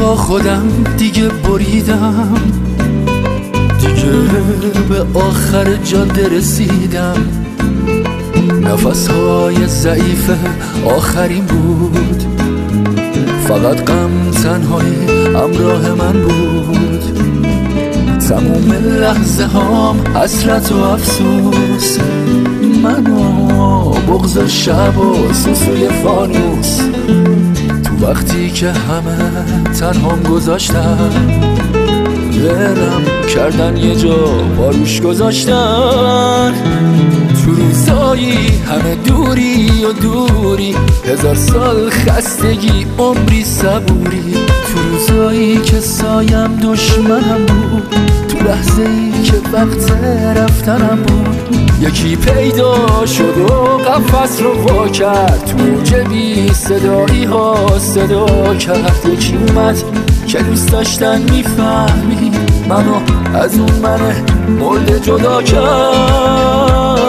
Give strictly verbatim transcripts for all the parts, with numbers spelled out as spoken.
با خودم دیگه بریدم، دیگه به آخر جاده رسیدم. نفسهای ضعیف آخرین بود، فقط غم تنهایی همراه من بود. تموم لحظه هام حسرت و افسوس، من و بغض شب و سوسوی فانوس. تو وقتی که همه تنهام گذاشتن، برم کردن یه جا باروش گذاشتن. تو روزایی همه دوری و دوری، هزار سال خستگی عمری صبوری. تو روزایی که سایم دشمنم بود، تو لحظه ای که وقت رفتنم بود. یکی پیدا شد و قفس رو وا کرد، تو جبی صدایی ها صدا کرد. یکی اومد که دوست داشتن میفهمی، منو از اون من مرده جدا کرد.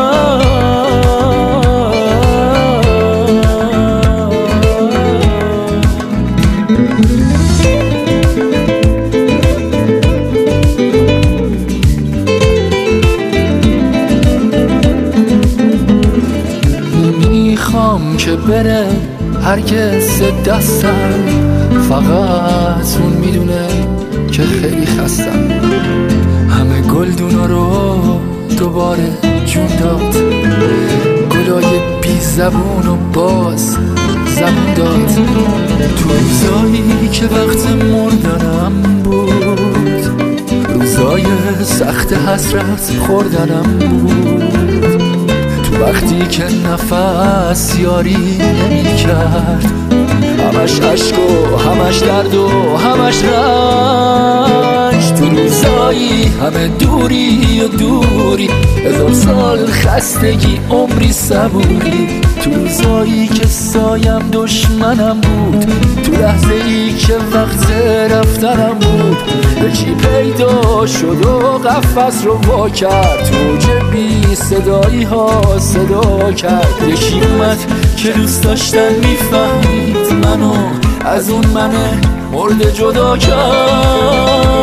نمیخوام که بره هرگز دستم، فقط اون میدونه که خیلی خستم. همه گلدونا رو دوباره جون داد، گلای بی زبون و باز زبون داد. تو روزایی که وقت مردنم بود، روزای سخت حسرت خوردنم بود. تو وقتی که نفس یاری نمی کرد، همش عشق و همش درد و همش رنج. تو روزایی همه دوری و دوری، هزار سال خستگی عمری صبوری. تو روزایی که سایم دشمنم بود، تو لحظه ای که وقت رفتنم بود. یکی پیدا شد و قفس رو وا کرد، تو جبی صدایی ها صدا کرد. یکی اومد که دوست داشتن میفهمید، منو از اون من مرده جدا کرد.